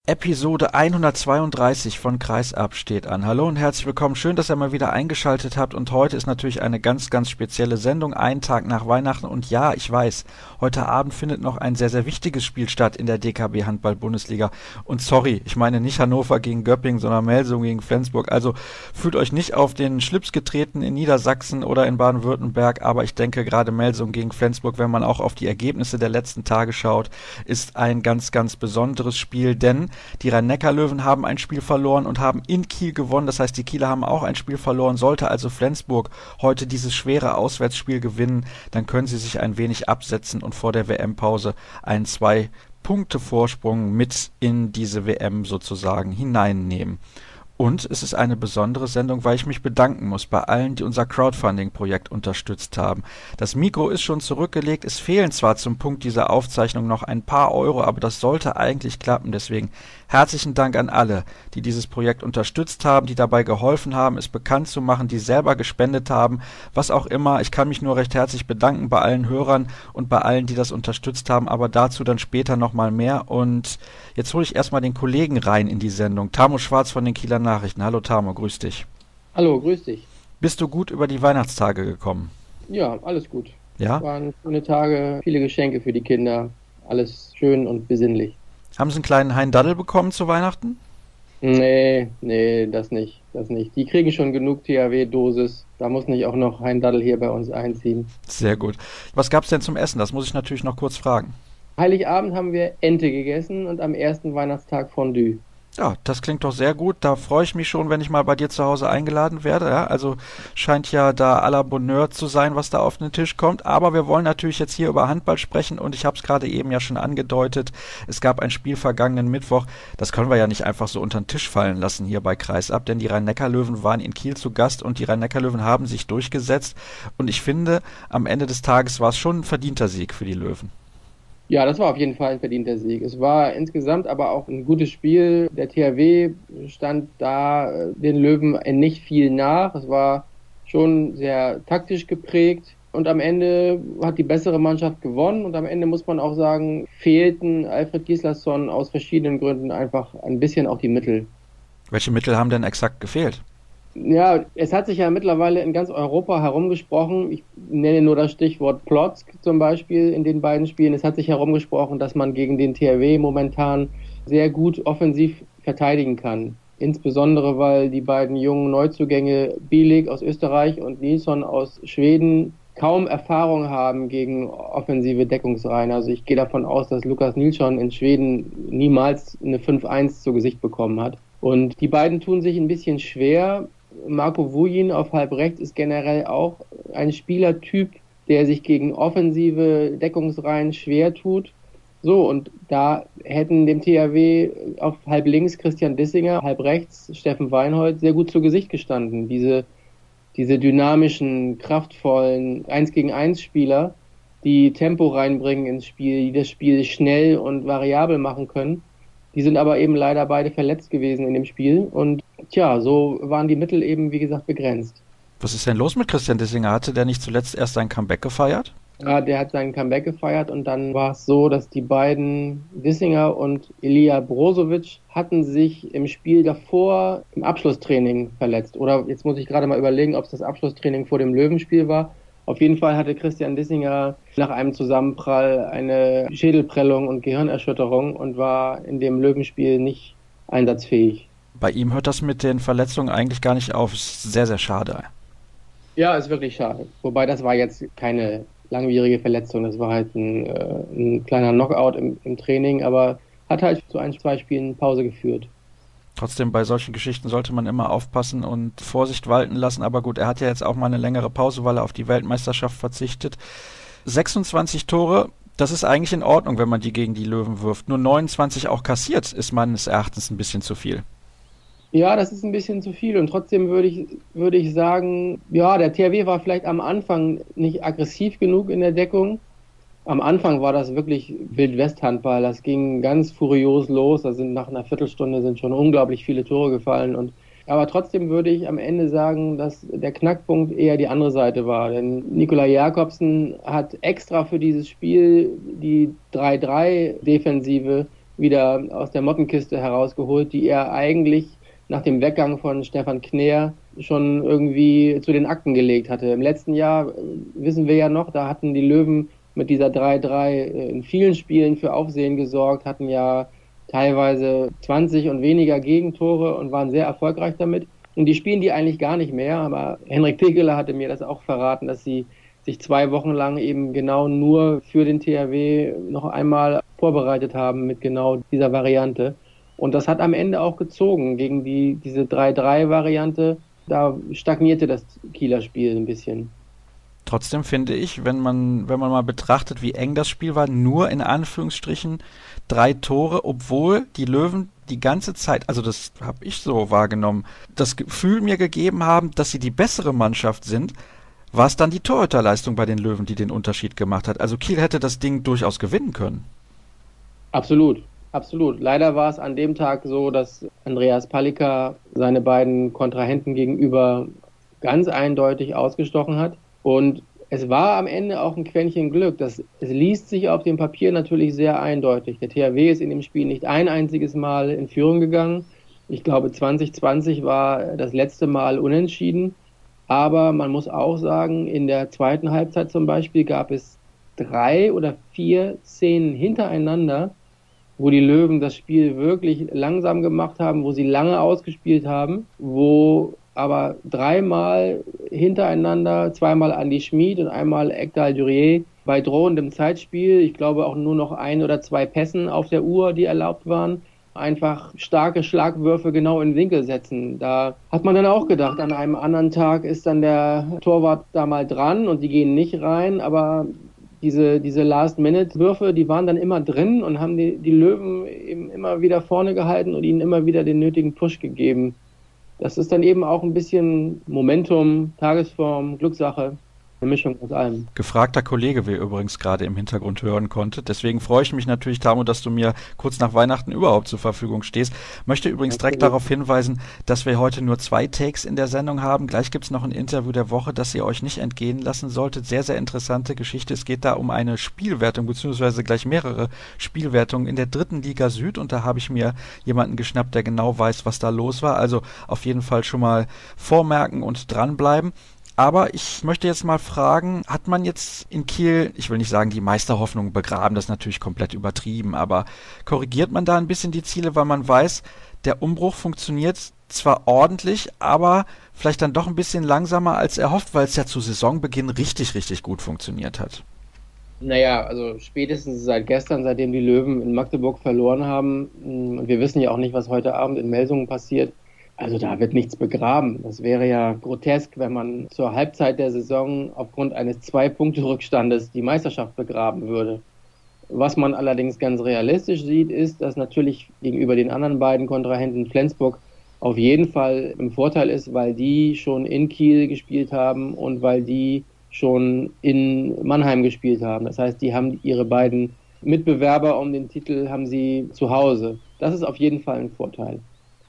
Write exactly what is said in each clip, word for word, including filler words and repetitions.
Episode hundertzweiunddreißig von Kreisab steht an. Hallo und herzlich willkommen. Schön, dass ihr mal wieder eingeschaltet habt. Und heute ist natürlich eine ganz, ganz spezielle Sendung, einen Tag nach Weihnachten. Und ja, ich weiß, heute Abend findet noch ein sehr, sehr wichtiges Spiel statt in der D K B Handball-Bundesliga. Und sorry, ich meine nicht Hannover gegen Göppingen, sondern Melsungen gegen Flensburg. Also fühlt euch nicht auf den Schlips getreten in Niedersachsen oder in Baden-Württemberg. Aber ich denke, gerade Melsungen gegen Flensburg, wenn man auch auf die Ergebnisse der letzten Tage schaut, ist ein ganz, ganz besonderes Spiel. Denn die Rhein-Neckar-Löwen haben ein Spiel verloren und haben in Kiel gewonnen. Das heißt, die Kieler haben auch ein Spiel verloren. Sollte also Flensburg heute dieses schwere Auswärtsspiel gewinnen, dann können sie sich ein wenig absetzen und vor der W M-Pause einen zwei Punkte Vorsprung mit in diese W M sozusagen hineinnehmen. Und es ist eine besondere Sendung, weil ich mich bedanken muss bei allen, die unser Crowdfunding-Projekt unterstützt haben. Das Mikro ist schon zurückgelegt. Es fehlen zwar zum Punkt dieser Aufzeichnung noch ein paar Euro, aber das sollte eigentlich klappen. Deswegen herzlichen Dank an alle, die dieses Projekt unterstützt haben, die dabei geholfen haben, es bekannt zu machen, die selber gespendet haben, was auch immer. Ich kann mich nur recht herzlich bedanken bei allen Hörern und bei allen, die das unterstützt haben, aber dazu dann später nochmal mehr. Und jetzt hole ich erstmal den Kollegen rein in die Sendung. Tamo Schwarz von den Kieler Nachrichten. Hallo Tamo, grüß dich. Hallo, grüß dich. Bist du gut über die Weihnachtstage gekommen? Ja, alles gut. Ja? Waren schöne Tage, viele Geschenke für die Kinder. Alles schön und besinnlich. Haben sie einen kleinen Hein-Daddel bekommen zu Weihnachten? Nee, nee, das nicht, das nicht. Die kriegen schon genug T H W-Dosis. Da muss nicht auch noch Hein Daddel hier bei uns einziehen. Sehr gut. Was gab's denn zum Essen? Das muss ich natürlich noch kurz fragen. Heiligabend haben wir Ente gegessen und am ersten Weihnachtstag Fondue. Ja, das klingt doch sehr gut. Da freue ich mich schon, wenn ich mal bei dir zu Hause eingeladen werde. Ja, also scheint ja da à la Bonheur zu sein, was da auf den Tisch kommt. Aber wir wollen natürlich jetzt hier über Handball sprechen und ich habe es gerade eben ja schon angedeutet. Es gab ein Spiel vergangenen Mittwoch. Das können wir ja nicht einfach so unter den Tisch fallen lassen hier bei Kreisab, denn die Rhein-Neckar-Löwen waren in Kiel zu Gast und die Rhein-Neckar-Löwen haben sich durchgesetzt. Und ich finde, am Ende des Tages war es schon ein verdienter Sieg für die Löwen. Ja, das war auf jeden Fall ein verdienter Sieg. Es war insgesamt aber auch ein gutes Spiel. Der T H W stand da äh, den Löwen nicht viel nach. Es war schon sehr taktisch geprägt. Und am Ende hat die bessere Mannschaft gewonnen. Und am Ende muss man auch sagen, fehlten Alfred Gislason aus verschiedenen Gründen einfach ein bisschen auch die Mittel. Welche Mittel haben denn exakt gefehlt? Ja, es hat sich ja mittlerweile in ganz Europa herumgesprochen. Ich nenne nur das Stichwort Plotzk zum Beispiel in den beiden Spielen. Es hat sich herumgesprochen, dass man gegen den T H W momentan sehr gut offensiv verteidigen kann. Insbesondere, weil die beiden jungen Neuzugänge Bielik aus Österreich und Nilsson aus Schweden kaum Erfahrung haben gegen offensive Deckungsreihen. Also ich gehe davon aus, dass Lukas Nilsson in Schweden niemals eine fünf eins zu Gesicht bekommen hat. Und die beiden tun sich ein bisschen schwer. Marco Vujin auf halb rechts ist generell auch ein Spielertyp, der sich gegen offensive Deckungsreihen schwer tut. So, und da hätten dem T H W auf halb links Christian Dissinger, halb rechts Steffen Weinhold sehr gut zu Gesicht gestanden. Diese, diese dynamischen, kraftvollen eins gegen eins Spieler, die Tempo reinbringen ins Spiel, die das Spiel schnell und variabel machen können. Die sind aber eben leider beide verletzt gewesen in dem Spiel und tja, so waren die Mittel eben, wie gesagt, begrenzt. Was ist denn los mit Christian Dissinger? Hatte der nicht zuletzt erst sein Comeback gefeiert? Ja, der hat seinen Comeback gefeiert und dann war es so, dass die beiden, Dissinger und Ilija Brozovic, hatten sich im Spiel davor im Abschlusstraining verletzt. Oder jetzt muss ich gerade mal überlegen, ob es das Abschlusstraining vor dem Löwenspiel war. Auf jeden Fall hatte Christian Dissinger nach einem Zusammenprall eine Schädelprellung und Gehirnerschütterung und war in dem Löwenspiel nicht einsatzfähig. Bei ihm hört das mit den Verletzungen eigentlich gar nicht auf. Ist sehr, sehr schade. Ja, ist wirklich schade. Wobei das war jetzt keine langwierige Verletzung. Das war halt ein, äh, ein kleiner Knockout im, im Training, aber hat halt zu ein, zwei Spielen Pause geführt. Trotzdem, bei solchen Geschichten sollte man immer aufpassen und Vorsicht walten lassen. Aber gut, er hat ja jetzt auch mal eine längere Pause, weil er auf die Weltmeisterschaft verzichtet. sechsundzwanzig Tore, das ist eigentlich in Ordnung, wenn man die gegen die Löwen wirft. Nur neunundzwanzig auch kassiert, ist meines Erachtens ein bisschen zu viel. Ja, das ist ein bisschen zu viel und trotzdem würde ich, würde ich sagen, ja, der T H W war vielleicht am Anfang nicht aggressiv genug in der Deckung. Am Anfang war das wirklich Wild-West-Handball. Das ging ganz furios los. Da sind nach einer Viertelstunde sind schon unglaublich viele Tore gefallen. Und aber trotzdem würde ich am Ende sagen, dass der Knackpunkt eher die andere Seite war. Denn Nikolai Jakobsen hat extra für dieses Spiel die drei drei Defensive wieder aus der Mottenkiste herausgeholt, die er eigentlich nach dem Weggang von Stefan Kner schon irgendwie zu den Akten gelegt hatte. Im letzten Jahr, wissen wir ja noch, da hatten die Löwen mit dieser drei drei in vielen Spielen für Aufsehen gesorgt, hatten ja teilweise zwanzig und weniger Gegentore und waren sehr erfolgreich damit. Und die spielen die eigentlich gar nicht mehr, aber Henrik Pekeler hatte mir das auch verraten, dass sie sich zwei Wochen lang eben genau nur für den T H W noch einmal vorbereitet haben mit genau dieser Variante. Und das hat am Ende auch gezogen gegen die, diese drei drei Variante. Da stagnierte das Kieler Spiel ein bisschen. Trotzdem finde ich, wenn man, wenn man mal betrachtet, wie eng das Spiel war, nur in Anführungsstrichen drei Tore, obwohl die Löwen die ganze Zeit, also das habe ich so wahrgenommen, das Gefühl mir gegeben haben, dass sie die bessere Mannschaft sind, war es dann die Torhüterleistung bei den Löwen, die den Unterschied gemacht hat. Also Kiel hätte das Ding durchaus gewinnen können. Absolut, absolut. Leider war es an dem Tag so, dass Andreas Palicka seine beiden Kontrahenten gegenüber ganz eindeutig ausgestochen hat. Und es war am Ende auch ein Quäntchen Glück. Das, es liest sich auf dem Papier natürlich sehr eindeutig. Der T H W ist in dem Spiel nicht ein einziges Mal in Führung gegangen. Ich glaube, zwanzig zwanzig war das letzte Mal unentschieden. Aber man muss auch sagen, in der zweiten Halbzeit zum Beispiel gab es drei oder vier Szenen hintereinander, wo die Löwen das Spiel wirklich langsam gemacht haben, wo sie lange ausgespielt haben, wo aber dreimal hintereinander, zweimal Andi Schmid und einmal Ekdal Durier bei drohendem Zeitspiel, ich glaube auch nur noch ein oder zwei Pässen auf der Uhr, die erlaubt waren, einfach starke Schlagwürfe genau in den Winkel setzen. Da hat man dann auch gedacht, an einem anderen Tag ist dann der Torwart da mal dran und die gehen nicht rein, aber diese, diese Last-Minute-Würfe, die waren dann immer drin und haben die, die Löwen eben immer wieder vorne gehalten und ihnen immer wieder den nötigen Push gegeben. Das ist dann eben auch ein bisschen Momentum, Tagesform, Glückssache, eine Mischung aus allem. Gefragter Kollege, wie ihr übrigens gerade im Hintergrund hören konntet. Deswegen freue ich mich natürlich, Tamo, dass du mir kurz nach Weihnachten überhaupt zur Verfügung stehst. Möchte übrigens direkt darauf hinweisen, dass wir heute nur zwei Takes in der Sendung haben. Gleich gibt's noch ein Interview der Woche, das ihr euch nicht entgehen lassen solltet. Sehr, sehr interessante Geschichte. Es geht da um eine Spielwertung, beziehungsweise gleich mehrere Spielwertungen in der dritten Liga Süd. Und da habe ich mir jemanden geschnappt, der genau weiß, was da los war. Also auf jeden Fall schon mal vormerken und dranbleiben. Aber ich möchte jetzt mal fragen, hat man jetzt in Kiel, ich will nicht sagen, die Meisterhoffnung begraben, das ist natürlich komplett übertrieben, aber korrigiert man da ein bisschen die Ziele, weil man weiß, der Umbruch funktioniert zwar ordentlich, aber vielleicht dann doch ein bisschen langsamer als erhofft, weil es ja zu Saisonbeginn richtig, richtig gut funktioniert hat? Naja, also spätestens seit gestern, seitdem die Löwen in Magdeburg verloren haben, und wir wissen ja auch nicht, was heute Abend in Melsungen passiert, also da wird nichts begraben. Das wäre ja grotesk, wenn man zur Halbzeit der Saison aufgrund eines Zwei-Punkte-Rückstandes die Meisterschaft begraben würde. Was man allerdings ganz realistisch sieht, ist, dass natürlich gegenüber den anderen beiden Kontrahenten Flensburg auf jeden Fall im Vorteil ist, weil die schon in Kiel gespielt haben und weil die schon in Mannheim gespielt haben. Das heißt, die haben ihre beiden Mitbewerber um den Titel haben sie zu Hause. Das ist auf jeden Fall ein Vorteil.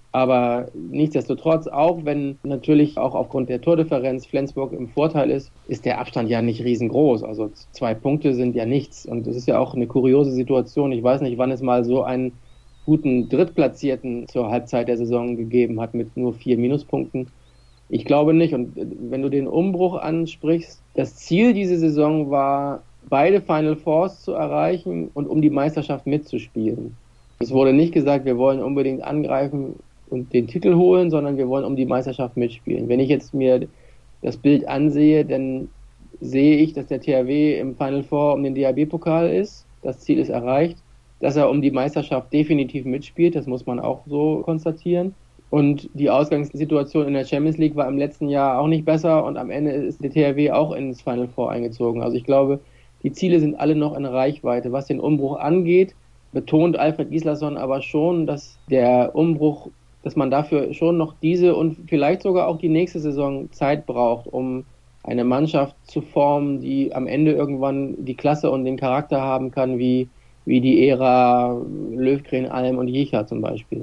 Aber nichtsdestotrotz, auch wenn natürlich auch aufgrund der Tordifferenz Flensburg im Vorteil ist, ist der Abstand ja nicht riesengroß. Also zwei Punkte sind ja nichts. Und es ist ja auch eine kuriose Situation. Ich weiß nicht, wann es mal so einen guten Drittplatzierten zur Halbzeit der Saison gegeben hat mit nur vier Minuspunkten. Ich glaube nicht. Und wenn du den Umbruch ansprichst, das Ziel diese Saison war, beide Final Fours zu erreichen und um die Meisterschaft mitzuspielen. Es wurde nicht gesagt, wir wollen unbedingt angreifen und den Titel holen, sondern wir wollen um die Meisterschaft mitspielen. Wenn ich jetzt mir das Bild ansehe, dann sehe ich, dass der T H W im Final Four um den D H B-Pokal ist. Das Ziel ist erreicht. Dass er um die Meisterschaft definitiv mitspielt, das muss man auch so konstatieren. Und die Ausgangssituation in der Champions League war im letzten Jahr auch nicht besser und am Ende ist der T H W auch ins Final Four eingezogen. Also ich glaube, die Ziele sind alle noch in Reichweite. Was den Umbruch angeht, betont Alfred Gislason aber schon, dass der Umbruch, dass man dafür schon noch diese und vielleicht sogar auch die nächste Saison Zeit braucht, um eine Mannschaft zu formen, die am Ende irgendwann die Klasse und den Charakter haben kann, wie, wie die Ära Löwgren, Alm und Jicha zum Beispiel.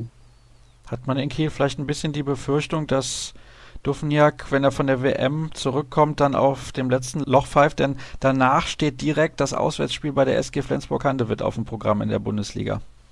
Hat man in Kiel vielleicht ein bisschen die Befürchtung, dass Dufniak, wenn er von der W M zurückkommt, dann auf dem letzten Loch pfeift, denn danach steht direkt das Auswärtsspiel bei der S G Flensburg-Handewitt auf dem Programm in der Bundesliga.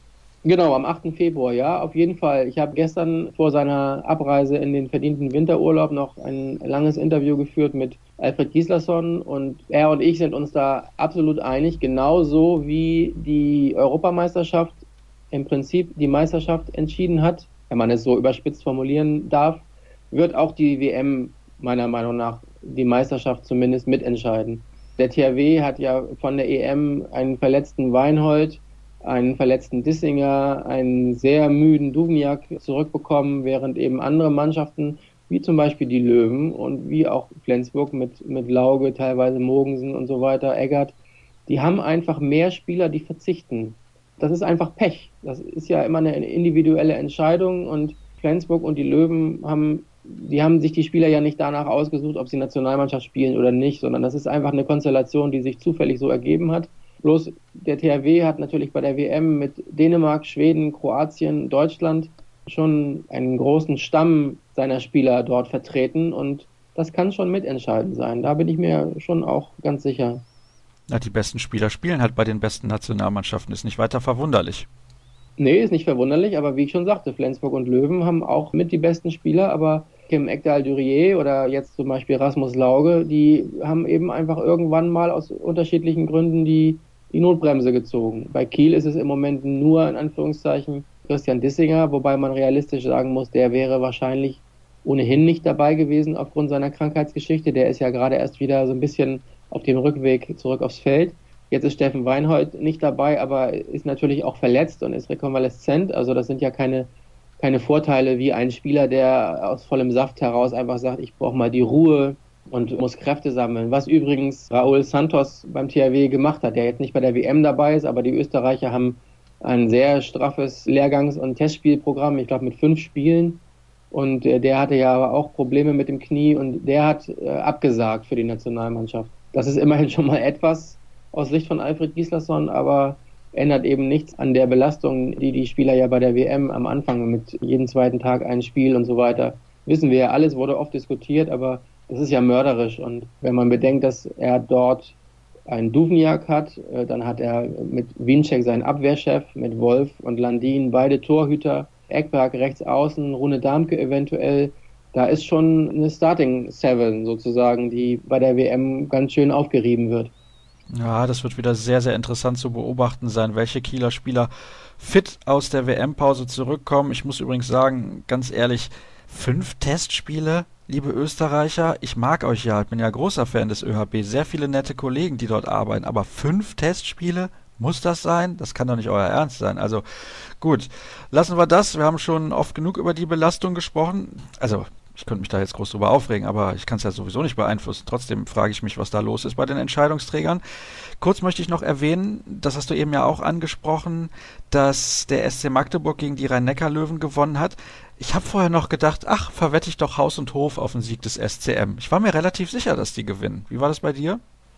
Genau, am achten Februar, ja, auf jeden Fall. Ich habe gestern vor seiner Abreise in den verdienten Winterurlaub noch ein langes Interview geführt mit Alfred Gislason und er und ich sind uns da absolut einig, genauso wie die Europameisterschaft im Prinzip die Meisterschaft entschieden hat, wenn man es so überspitzt formulieren darf, wird auch die W M meiner Meinung nach die Meisterschaft zumindest mitentscheiden. Der T H W hat ja von der E M einen verletzten Weinhold, einen verletzten Dissinger, einen sehr müden Duvniak zurückbekommen, während eben andere Mannschaften, wie zum Beispiel die Löwen und wie auch Flensburg mit, mit Lauge, teilweise Mogensen und so weiter, Eggert, die haben einfach mehr Spieler, die verzichten. Das ist einfach Pech. Das ist ja immer eine individuelle Entscheidung und Flensburg und die Löwen haben, die haben sich die Spieler ja nicht danach ausgesucht, ob sie Nationalmannschaft spielen oder nicht, sondern das ist einfach eine Konstellation, die sich zufällig so ergeben hat. Bloß der T H W hat natürlich bei der W M mit Dänemark, Schweden, Kroatien, Deutschland schon einen großen Stamm seiner Spieler dort vertreten und das kann schon mitentscheidend sein. Da bin ich mir schon auch ganz sicher. Na, die besten Spieler spielen halt bei den besten Nationalmannschaften, ist nicht weiter verwunderlich. Nee, ist nicht verwunderlich, aber wie ich schon sagte, Flensburg und Löwen haben auch mit die besten Spieler, aber Kim Ekdal-Durier oder jetzt zum Beispiel Rasmus Lauge, die haben eben einfach irgendwann mal aus unterschiedlichen Gründen die die Notbremse gezogen. Bei Kiel ist es im Moment nur in Anführungszeichen Christian Dissinger, wobei man realistisch sagen muss, der wäre wahrscheinlich ohnehin nicht dabei gewesen aufgrund seiner Krankheitsgeschichte. Der ist ja gerade erst wieder so ein bisschen auf dem Rückweg zurück aufs Feld. Jetzt ist Steffen Weinhold nicht dabei, aber ist natürlich auch verletzt und ist rekonvaleszent. Also das sind ja keine, keine Vorteile wie ein Spieler, der aus vollem Saft heraus einfach sagt, ich brauche mal die Ruhe und muss Kräfte sammeln. Was übrigens Raúl Santos beim T H W gemacht hat, der jetzt nicht bei der W M dabei ist, aber die Österreicher haben ein sehr straffes Lehrgangs- und Testspielprogramm, ich glaube mit fünf Spielen. Und äh, der hatte ja aber auch Probleme mit dem Knie und der hat äh, abgesagt für die Nationalmannschaft. Das ist immerhin schon mal etwas aus Sicht von Alfred Gislason, aber ändert eben nichts an der Belastung, die die Spieler ja bei der W M am Anfang mit jedem zweiten Tag ein Spiel und so weiter. Wissen wir ja, alles wurde oft diskutiert, aber das ist ja mörderisch. Und wenn man bedenkt, dass er dort einen Duvniak hat, dann hat er mit Winczek seinen Abwehrchef, mit Wolf und Landin beide Torhüter, Ekberg rechts außen, Rune Darmke eventuell. Da ist schon eine Starting Seven sozusagen, die bei der W M ganz schön aufgerieben wird. Ja, das wird wieder sehr, sehr interessant zu beobachten sein, welche Kieler Spieler fit aus der W M-Pause zurückkommen. Ich muss übrigens sagen, ganz ehrlich, fünf Testspiele, liebe Österreicher, ich mag euch ja, ich bin ja großer Fan des Ö H B, sehr viele nette Kollegen, die dort arbeiten, aber fünf Testspiele, muss das sein? Das kann doch nicht euer Ernst sein. Also gut, lassen wir das, wir haben schon oft genug über die Belastung gesprochen, also ich könnte mich da jetzt groß drüber aufregen, aber ich kann es ja sowieso nicht beeinflussen. Trotzdem frage ich mich, was da los ist bei den Entscheidungsträgern. Kurz möchte ich noch erwähnen, das hast du eben ja auch angesprochen, dass der S C Magdeburg gegen die Rhein-Neckar-Löwen gewonnen hat. Ich habe vorher noch gedacht, ach, verwette ich doch Haus und Hof auf den Sieg des S C M. Ich war mir relativ sicher, dass die gewinnen. Wie war das bei dir?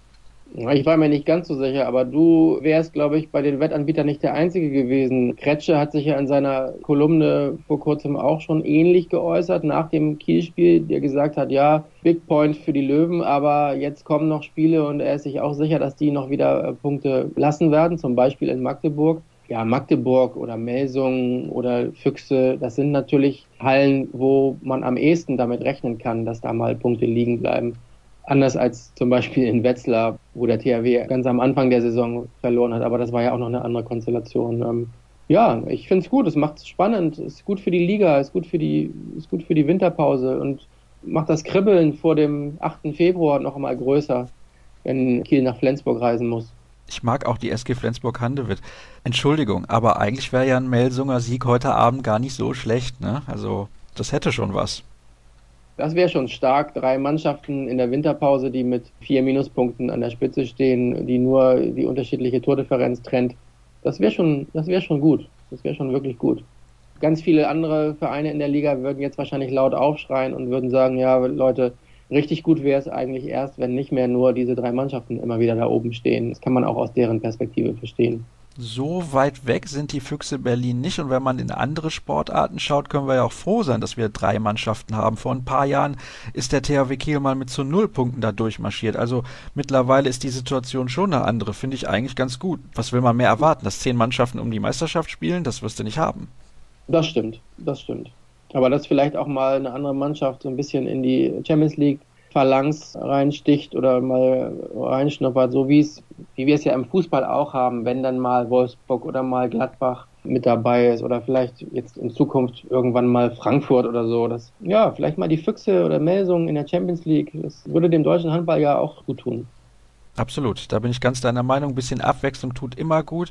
Ich war mir nicht ganz so sicher, aber du wärst, glaube ich, bei den Wettanbietern nicht der Einzige gewesen. Kretsche hat sich ja in seiner Kolumne vor kurzem auch schon ähnlich geäußert, nach dem Kiel-Spiel, der gesagt hat, ja, Big Point für die Löwen, aber jetzt kommen noch Spiele und er ist sich auch sicher, dass die noch wieder Punkte lassen werden, zum Beispiel in Magdeburg. Ja, Magdeburg oder Melsungen oder Füchse, das sind natürlich Hallen, wo man am ehesten damit rechnen kann, dass da mal Punkte liegen bleiben. Anders als zum Beispiel in Wetzlar, wo der T H W ganz am Anfang der Saison verloren hat. Aber das war ja auch noch eine andere Konstellation. Ähm, ja, ich finde es gut. Es macht es spannend. Es ist gut für die Liga. Es ist gut für die, ist gut für die Winterpause und macht das Kribbeln vor dem achten Februar noch einmal größer, wenn Kiel nach Flensburg reisen muss. Ich mag auch die S G Flensburg-Handewitt. Entschuldigung, aber eigentlich wäre ja ein Melsunger Sieg heute Abend gar nicht so schlecht, ne? Also, das hätte schon was. Das wäre schon stark. Drei Mannschaften in der Winterpause, die mit vier Minuspunkten an der Spitze stehen, die nur die unterschiedliche Tordifferenz trennt. Das wäre schon, das wäre schon gut. Das wäre schon wirklich gut. Ganz viele andere Vereine in der Liga würden jetzt wahrscheinlich laut aufschreien und würden sagen, ja, Leute, richtig gut wäre es eigentlich erst, wenn nicht mehr nur diese drei Mannschaften immer wieder da oben stehen. Das kann man auch aus deren Perspektive verstehen. So weit weg sind die Füchse Berlin nicht, und wenn man in andere Sportarten schaut, können wir ja auch froh sein, dass wir drei Mannschaften haben. Vor ein paar Jahren ist der T H W Kiel mal mit zu null Punkten da durchmarschiert. Also mittlerweile ist die Situation schon eine andere, finde ich eigentlich ganz gut. Was will man mehr erwarten? Dass zehn Mannschaften um die Meisterschaft spielen? Das wirst du nicht haben. Das stimmt, das stimmt. Aber dass vielleicht auch mal eine andere Mannschaft so ein bisschen in die Champions League Phalanx reinsticht oder mal reinschnuppert, so wie es, wie wir es ja im Fußball auch haben, wenn dann mal Wolfsburg oder mal Gladbach mit dabei ist oder vielleicht jetzt in Zukunft irgendwann mal Frankfurt oder so. Das, ja, vielleicht mal die Füchse oder Melsungen in der Champions League. Das würde dem deutschen Handball ja auch gut tun. Absolut, da bin ich ganz deiner Meinung. Ein bisschen Abwechslung tut immer gut.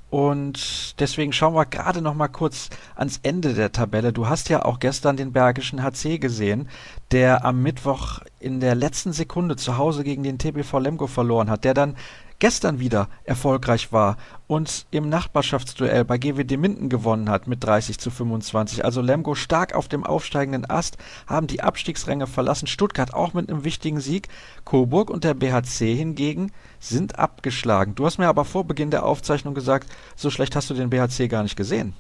Und deswegen schauen wir gerade noch mal kurz ans Ende der Tabelle. Du hast ja auch gestern den Bergischen H C gesehen, der am Mittwoch in der letzten Sekunde zu Hause gegen den T B V Lemgo verloren hat, der dann gestern wieder erfolgreich war und im Nachbarschaftsduell bei G W D Minden gewonnen hat mit dreißig zu fünfundzwanzig. Also Lemgo stark auf dem aufsteigenden Ast, haben die Abstiegsränge verlassen. Stuttgart auch mit einem wichtigen Sieg. Coburg und der B H C hingegen sind abgeschlagen. Du hast mir aber vor Beginn der Aufzeichnung gesagt, so schlecht hast du den B H C gar nicht gesehen.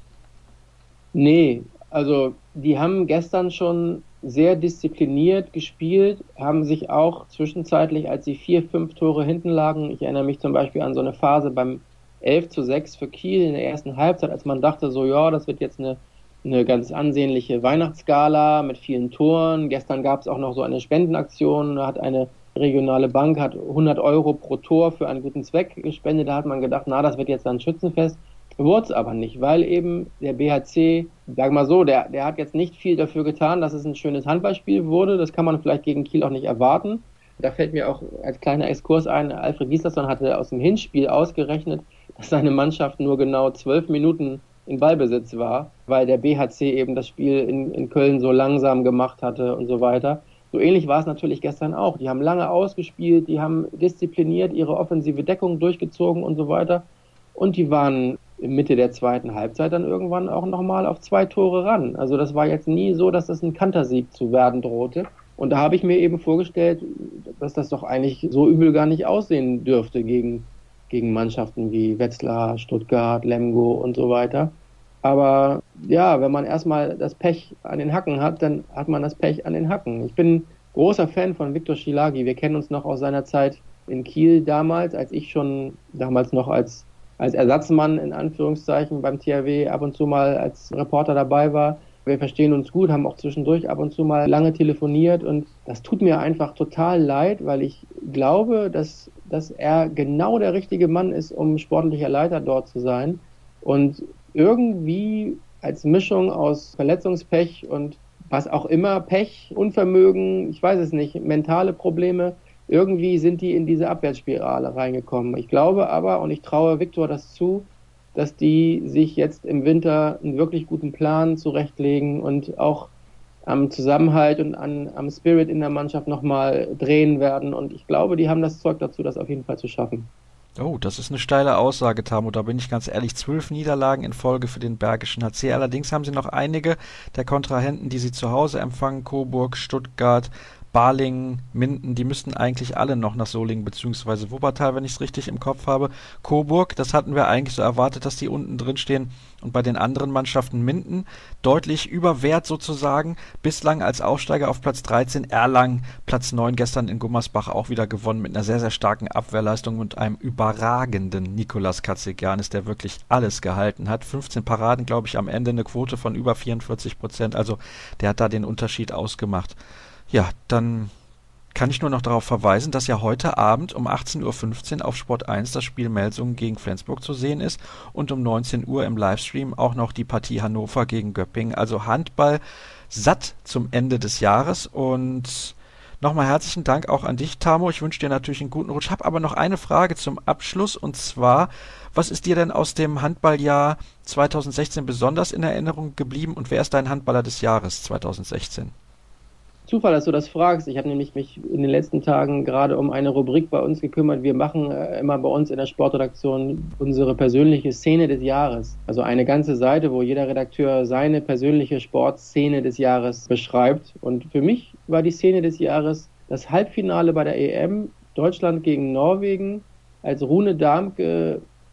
Nee, also die haben gestern schon sehr diszipliniert gespielt, haben sich auch zwischenzeitlich, als sie vier, fünf Tore hinten lagen, ich erinnere mich zum Beispiel an so eine Phase beim elf zu sechs für Kiel in der ersten Halbzeit, als man dachte so, ja, das wird jetzt eine, eine ganz ansehnliche Weihnachtsgala mit vielen Toren. Gestern gab es auch noch so eine Spendenaktion, da hat eine regionale Bank hat hundert Euro pro Tor für einen guten Zweck gespendet, da hat man gedacht, na, das wird jetzt ein Schützenfest. Wurde es aber nicht, weil eben der B H C, sag mal so, der, der hat jetzt nicht viel dafür getan, dass es ein schönes Handballspiel wurde. Das kann man vielleicht gegen Kiel auch nicht erwarten. Da fällt mir auch als kleiner Exkurs ein, Alfred Gislason hatte aus dem Hinspiel ausgerechnet, dass seine Mannschaft nur genau zwölf Minuten in Ballbesitz war, weil der B H C eben das Spiel in, in Köln so langsam gemacht hatte und so weiter. So ähnlich war es natürlich gestern auch. Die haben lange ausgespielt, die haben diszipliniert ihre offensive Deckung durchgezogen und so weiter. Und die waren Mitte der zweiten Halbzeit dann irgendwann auch nochmal auf zwei Tore ran. Also das war jetzt nie so, dass das ein Kantersieg zu werden drohte. Und da habe ich mir eben vorgestellt, dass das doch eigentlich so übel gar nicht aussehen dürfte gegen, gegen Mannschaften wie Wetzlar, Stuttgart, Lemgo und so weiter. Aber ja, wenn man erstmal das Pech an den Hacken hat, dann hat man das Pech an den Hacken. Ich bin großer Fan von Viktor Schilági. Wir kennen uns noch aus seiner Zeit in Kiel damals, als ich schon damals noch als als Ersatzmann in Anführungszeichen beim T H W ab und zu mal als Reporter dabei war. Wir verstehen uns gut, haben auch zwischendurch ab und zu mal lange telefoniert und das tut mir einfach total leid, weil ich glaube, dass, dass er genau der richtige Mann ist, um sportlicher Leiter dort zu sein und irgendwie als Mischung aus Verletzungspech und was auch immer, Pech, Unvermögen, ich weiß es nicht, mentale Probleme, irgendwie sind die in diese Abwärtsspirale reingekommen. Ich glaube aber, und ich traue Viktor das zu, dass die sich jetzt im Winter einen wirklich guten Plan zurechtlegen und auch am Zusammenhalt und an, am Spirit in der Mannschaft nochmal drehen werden. Und ich glaube, die haben das Zeug dazu, das auf jeden Fall zu schaffen. Oh, das ist eine steile Aussage, Tamu. Da bin ich ganz ehrlich. Zwölf Niederlagen in Folge für den Bergischen H C. Allerdings haben sie noch einige der Kontrahenten, die sie zu Hause empfangen. Coburg, Stuttgart, Balingen, Minden, die müssten eigentlich alle noch nach Solingen bzw. Wuppertal, wenn ich es richtig im Kopf habe. Coburg, das hatten wir eigentlich so erwartet, dass die unten drin stehen. Und bei den anderen Mannschaften Minden deutlich über Wert sozusagen. Bislang als Aufsteiger auf Platz dreizehn, Erlangen Platz neun, gestern in Gummersbach auch wieder gewonnen mit einer sehr, sehr starken Abwehrleistung und einem überragenden Nicolas Katzigiannis, der wirklich alles gehalten hat. fünfzehn Paraden, glaube ich, am Ende, eine Quote von über vierundvierzig Prozent. Also der hat da den Unterschied ausgemacht. Ja, dann kann ich nur noch darauf verweisen, dass ja heute Abend um achtzehn Uhr fünfzehn auf Sport eins das Spiel Melsungen gegen Flensburg zu sehen ist und um neunzehn Uhr im Livestream auch noch die Partie Hannover gegen Göppingen. Also Handball satt zum Ende des Jahres und nochmal herzlichen Dank auch an dich, Tamo. Ich wünsche dir natürlich einen guten Rutsch. Ich habe aber noch eine Frage zum Abschluss und zwar, was ist dir denn aus dem Handballjahr zweitausendsechzehn besonders in Erinnerung geblieben und wer ist dein Handballer des Jahres zweitausendsechzehn? Zufall, dass du das fragst. Ich habe nämlich mich in den letzten Tagen gerade um eine Rubrik bei uns gekümmert. Wir machen äh, immer bei uns in der Sportredaktion unsere persönliche Szene des Jahres. Also eine ganze Seite, wo jeder Redakteur seine persönliche Sportszene des Jahres beschreibt. Und für mich war die Szene des Jahres das Halbfinale bei der E M, Deutschland gegen Norwegen, als Rune Darmke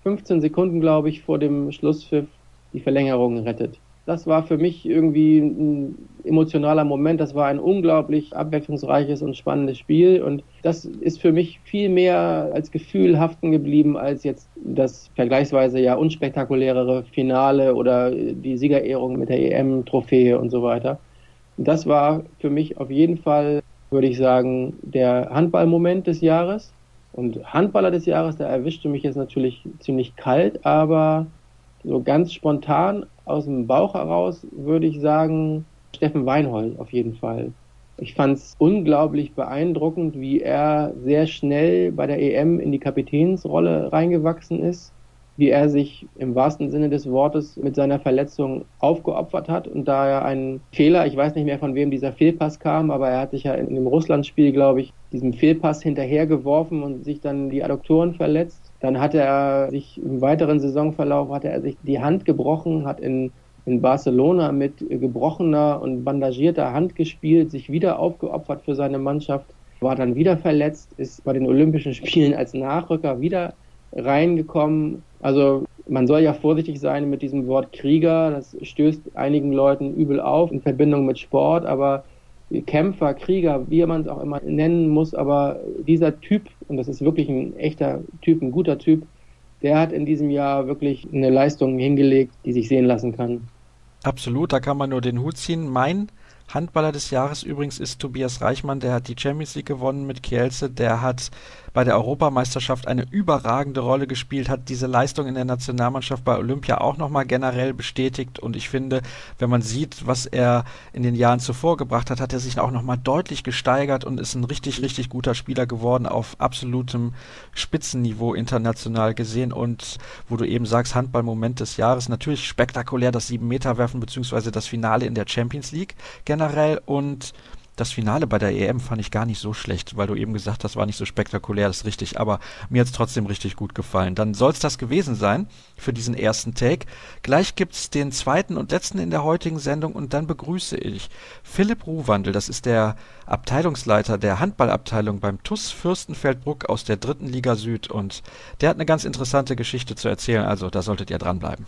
fünfzehn Sekunden, glaube ich, vor dem Schlusspfiff die Verlängerung rettet. Das war für mich irgendwie ein emotionaler Moment. Das war ein unglaublich abwechslungsreiches und spannendes Spiel. Und das ist für mich viel mehr als Gefühl haften geblieben, als jetzt das vergleichsweise ja unspektakulärere Finale oder die Siegerehrung mit der E M-Trophäe und so weiter. Das war für mich auf jeden Fall, würde ich sagen, der Handballmoment des Jahres. Und Handballer des Jahres, da erwischte mich jetzt natürlich ziemlich kalt, aber so ganz spontan aus dem Bauch heraus würde ich sagen, Steffen Weinhold auf jeden Fall. Ich fand es unglaublich beeindruckend, wie er sehr schnell bei der E M in die Kapitänsrolle reingewachsen ist, wie er sich im wahrsten Sinne des Wortes mit seiner Verletzung aufgeopfert hat und da er einen Fehler, ich weiß nicht mehr von wem dieser Fehlpass kam, aber er hat sich ja in dem Russland-Spiel, glaube ich, diesem Fehlpass hinterhergeworfen und sich dann die Adduktoren verletzt. Dann hatte er sich im weiteren Saisonverlauf hatte er sich die Hand gebrochen, hat in, in Barcelona mit gebrochener und bandagierter Hand gespielt, sich wieder aufgeopfert für seine Mannschaft, war dann wieder verletzt, ist bei den Olympischen Spielen als Nachrücker wieder reingekommen. Also man soll ja vorsichtig sein mit diesem Wort Krieger, das stößt einigen Leuten übel auf in Verbindung mit Sport, aber Kämpfer, Krieger, wie man es auch immer nennen muss, aber dieser Typ, und das ist wirklich ein echter Typ, ein guter Typ, der hat in diesem Jahr wirklich eine Leistung hingelegt, die sich sehen lassen kann. Absolut, da kann man nur den Hut ziehen. Mein Handballer des Jahres übrigens ist Tobias Reichmann, der hat die Champions League gewonnen mit Kielce, der hat bei der Europameisterschaft eine überragende Rolle gespielt, hat diese Leistung in der Nationalmannschaft bei Olympia auch nochmal generell bestätigt und ich finde, wenn man sieht, was er in den Jahren zuvor gebracht hat, hat er sich auch nochmal deutlich gesteigert und ist ein richtig, richtig guter Spieler geworden auf absolutem Spitzenniveau international gesehen und wo du eben sagst, Handballmoment des Jahres, natürlich spektakulär das Sieben-Meter-Werfen beziehungsweise das Finale in der Champions League generell und das Finale bei der E M fand ich gar nicht so schlecht, weil du eben gesagt hast, war nicht so spektakulär, das ist richtig, aber mir hat es trotzdem richtig gut gefallen. Dann soll es das gewesen sein für diesen ersten Take. Gleich gibt's den zweiten und letzten in der heutigen Sendung und dann begrüße ich Philipp Ruhwandel, das ist der Abteilungsleiter der Handballabteilung beim T U S Fürstenfeldbruck aus der dritten Liga Süd und der hat eine ganz interessante Geschichte zu erzählen, also da solltet ihr dranbleiben.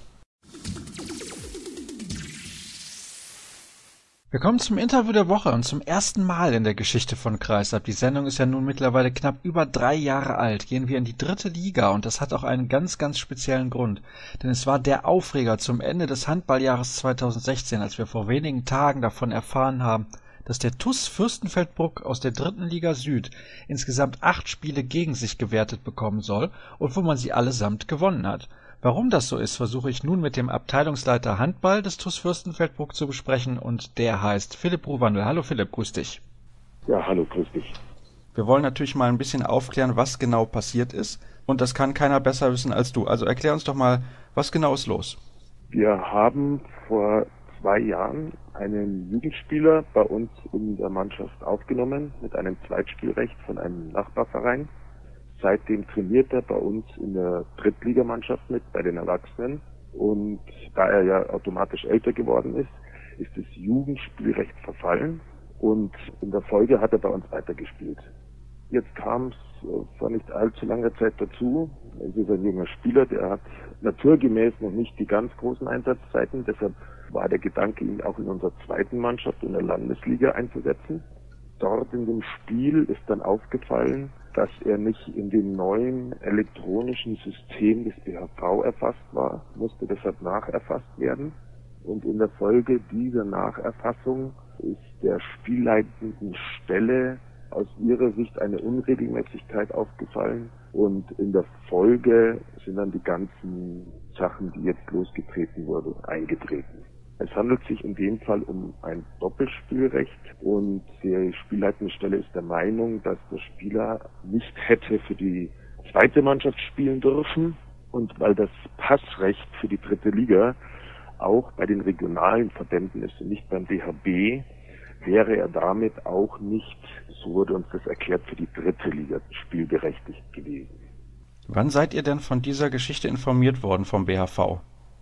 Wir kommen zum Interview der Woche und zum ersten Mal in der Geschichte von Kreisab. Die Sendung ist ja nun mittlerweile knapp über drei Jahre alt. Gehen wir in die dritte Liga und das hat auch einen ganz, ganz speziellen Grund. Denn es war der Aufreger zum Ende des Handballjahres zweitausendsechzehn, als wir vor wenigen Tagen davon erfahren haben, dass der T U S Fürstenfeldbruck aus der dritten Liga Süd insgesamt acht Spiele gegen sich gewertet bekommen soll und wo man sie allesamt gewonnen hat. Warum das so ist, versuche ich nun mit dem Abteilungsleiter Handball des T U S Fürstenfeldbruck zu besprechen und der heißt Philipp Ruhwandel. Hallo Philipp, grüß dich. Ja, hallo, grüß dich. Wir wollen natürlich mal ein bisschen aufklären, was genau passiert ist und das kann keiner besser wissen als du. Also erklär uns doch mal, was genau ist los? Wir haben vor zwei Jahren einen Jugendspieler bei uns in der Mannschaft aufgenommen mit einem Zweitspielrecht von einem Nachbarverein. Seitdem trainiert er bei uns in der Drittligamannschaft mit, bei den Erwachsenen. Und da er ja automatisch älter geworden ist, ist das Jugendspielrecht verfallen. Und in der Folge hat er bei uns weitergespielt. Jetzt kam es vor nicht allzu langer Zeit dazu. Es ist ein junger Spieler, der hat naturgemäß noch nicht die ganz großen Einsatzzeiten. Deshalb war der Gedanke, ihn auch in unserer zweiten Mannschaft in der Landesliga einzusetzen. Dort in dem Spiel ist dann aufgefallen, dass er nicht in dem neuen elektronischen System des B H V erfasst war, musste deshalb nacherfasst werden. Und in der Folge dieser Nacherfassung ist der spielleitenden Stelle aus ihrer Sicht eine Unregelmäßigkeit aufgefallen. Und in der Folge sind dann die ganzen Sachen, die jetzt losgetreten wurden, eingetreten. Es handelt sich in dem Fall um ein Doppelspielrecht und die spielleitende Stelle ist der Meinung, dass der Spieler nicht hätte für die zweite Mannschaft spielen dürfen und weil das Passrecht für die dritte Liga auch bei den regionalen Verbänden ist und nicht beim D H B, wäre er damit auch nicht, so wurde uns das erklärt, für die dritte Liga spielberechtigt gewesen. Wann seid ihr denn von dieser Geschichte informiert worden vom B H V?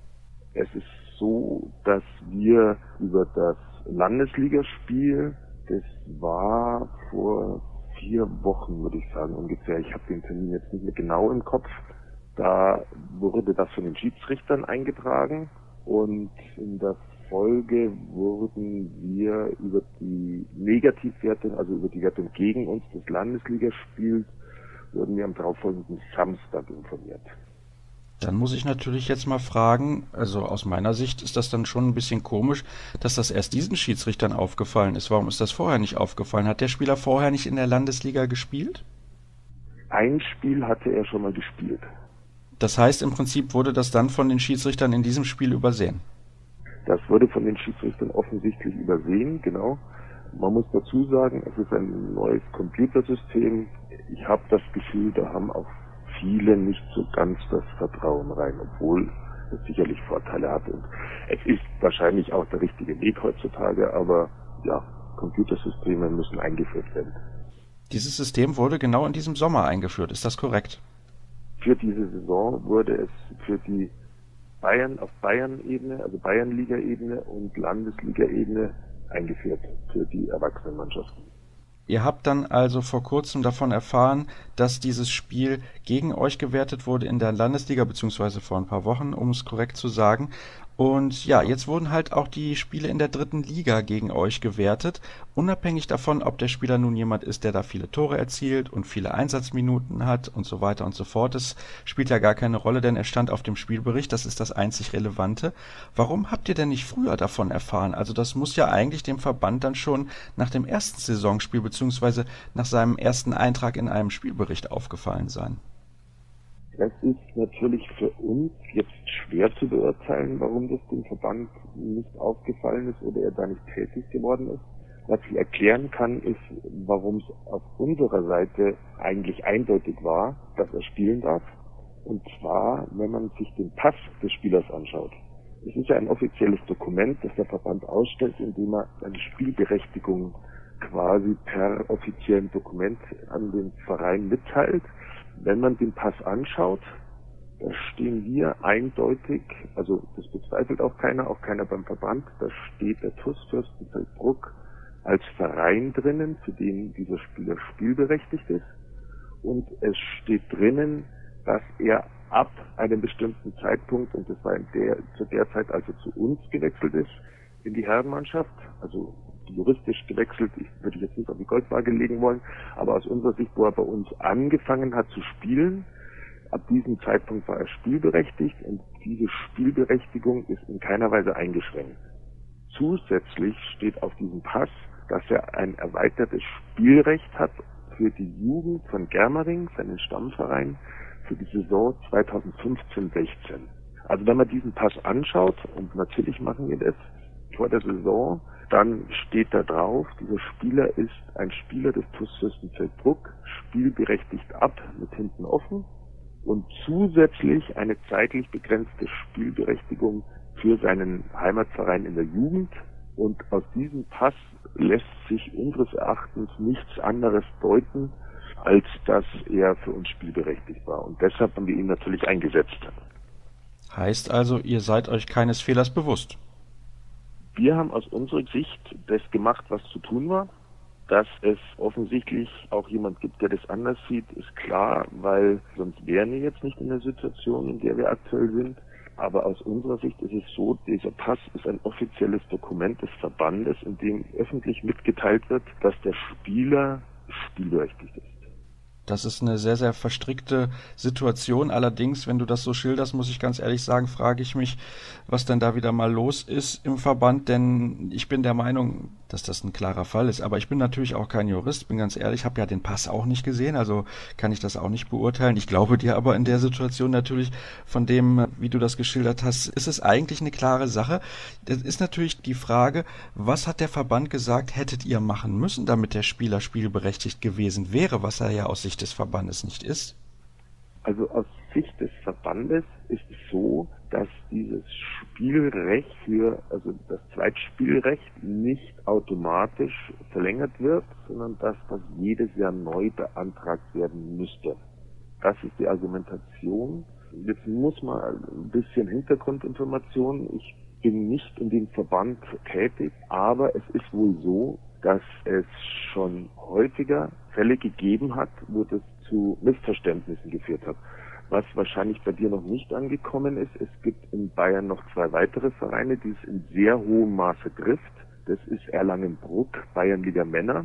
Es ist so, dass wir über das Landesligaspiel, das war vor vier Wochen, würde ich sagen, ungefähr. Ich habe den Termin jetzt nicht mehr genau im Kopf. Da wurde das von den Schiedsrichtern eingetragen und in der Folge wurden wir über die Negativwertung, also über die Wertung gegen uns des Landesligaspiels, wurden wir am darauffolgenden Samstag informiert. Dann muss ich natürlich jetzt mal fragen, also aus meiner Sicht ist das dann schon ein bisschen komisch, dass das erst diesen Schiedsrichtern aufgefallen ist. Warum ist das vorher nicht aufgefallen? Hat der Spieler vorher nicht in der Landesliga gespielt? Ein Spiel hatte er schon mal gespielt. Das heißt, im Prinzip wurde das dann von den Schiedsrichtern in diesem Spiel übersehen. Das wurde von den Schiedsrichtern offensichtlich übersehen, genau. Man muss dazu sagen, es ist ein neues Computersystem. Ich habe das Gefühl, da haben auch viele nicht so ganz das Vertrauen rein, obwohl es sicherlich Vorteile hat. Und es ist wahrscheinlich auch der richtige Weg heutzutage, aber ja, Computersysteme müssen eingeführt werden. Dieses System wurde genau in diesem Sommer eingeführt, ist das korrekt? Für diese Saison wurde es für die Bayern auf Bayern-Ebene, also Bayernliga-Ebene und Landesliga-Ebene eingeführt für die Erwachsenenmannschaften. Ihr habt dann also vor kurzem davon erfahren, dass dieses Spiel gegen euch gewertet wurde in der Landesliga, beziehungsweise vor ein paar Wochen, um es korrekt zu sagen. Und ja, jetzt wurden halt auch die Spiele in der dritten Liga gegen euch gewertet, unabhängig davon, ob der Spieler nun jemand ist, der da viele Tore erzielt und viele Einsatzminuten hat und so weiter und so fort. Das spielt ja gar keine Rolle, denn er stand auf dem Spielbericht, das ist das einzig Relevante. Warum habt ihr denn nicht früher davon erfahren? Also das muss ja eigentlich dem Verband dann schon nach dem ersten Saisonspiel beziehungsweise nach seinem ersten Eintrag in einem Spielbericht aufgefallen sein. Das ist natürlich für uns jetzt schwer zu beurteilen, warum das dem Verband nicht aufgefallen ist oder er da nicht tätig geworden ist. Was ich erklären kann, ist, warum es auf unserer Seite eigentlich eindeutig war, dass er spielen darf. Und zwar, wenn man sich den Pass des Spielers anschaut. Es ist ja ein offizielles Dokument, das der Verband ausstellt, indem er seine Spielberechtigung quasi per offiziellen Dokument an den Verein mitteilt. Wenn man den Pass anschaut, da stehen wir eindeutig, also das bezweifelt auch keiner, auch keiner beim Verband, da steht der T U S Fürstenfeldbruck als Verein drinnen, für den dieser Spieler spielberechtigt ist. Und es steht drinnen, dass er ab einem bestimmten Zeitpunkt, und das war in der, zu der Zeit, als er zu uns gewechselt ist, in die Herrenmannschaft, also juristisch gewechselt, ich würde jetzt nicht auf die Goldwaage legen wollen, aber aus unserer Sicht, wo er bei uns angefangen hat zu spielen, ab diesem Zeitpunkt war er spielberechtigt und diese Spielberechtigung ist in keiner Weise eingeschränkt. Zusätzlich steht auf diesem Pass, dass er ein erweitertes Spielrecht hat für die Jugend von Germering, seinen Stammverein, für die Saison zweitausendfünfzehn sechzehn. Also wenn man diesen Pass anschaut, und natürlich machen wir das vor der Saison, dann steht da drauf, dieser Spieler ist ein Spieler des T U S Fürstenfeldbruck, spielberechtigt ab, mit hinten offen und zusätzlich eine zeitlich begrenzte Spielberechtigung für seinen Heimatverein in der Jugend. Und aus diesem Pass lässt sich unseres Erachtens nichts anderes deuten, als dass er für uns spielberechtigt war. Und deshalb haben wir ihn natürlich eingesetzt. Heißt also, ihr seid euch keines Fehlers bewusst? Wir haben aus unserer Sicht das gemacht, was zu tun war. Dass es offensichtlich auch jemand gibt, der das anders sieht, ist klar, weil sonst wären wir jetzt nicht in der Situation, in der wir aktuell sind. Aber aus unserer Sicht ist es so, dieser Pass ist ein offizielles Dokument des Verbandes, in dem öffentlich mitgeteilt wird, dass der Spieler spielberechtigt ist. Das ist eine sehr, sehr verstrickte Situation. Allerdings, wenn du das so schilderst, muss ich ganz ehrlich sagen, frage ich mich, was denn da wieder mal los ist im Verband. Denn ich bin der Meinung, dass das ein klarer Fall ist. Aber ich bin natürlich auch kein Jurist, bin ganz ehrlich, habe ja den Pass auch nicht gesehen, also kann ich das auch nicht beurteilen. Ich glaube dir aber in der Situation natürlich, von dem, wie du das geschildert hast, ist es eigentlich eine klare Sache. Das ist natürlich die Frage, was hat der Verband gesagt, hättet ihr machen müssen, damit der Spieler spielberechtigt gewesen wäre, was er ja aus Sicht des Verbandes nicht ist? Also aus Sicht des Verbandes ist es so, dass dieses Spielrecht für, also das Zweitspielrecht nicht automatisch verlängert wird, sondern dass das jedes Jahr neu beantragt werden müsste. Das ist die Argumentation. Jetzt muss man ein bisschen Hintergrundinformation. Ich bin nicht in dem Verband tätig, aber es ist wohl so, dass es schon häufiger Fälle gegeben hat, wo das zu Missverständnissen geführt hat. Was wahrscheinlich bei dir noch nicht angekommen ist, es gibt in Bayern noch zwei weitere Vereine, die es in sehr hohem Maße trifft. Das ist Erlangen-Bruck, Bayernliga Männer,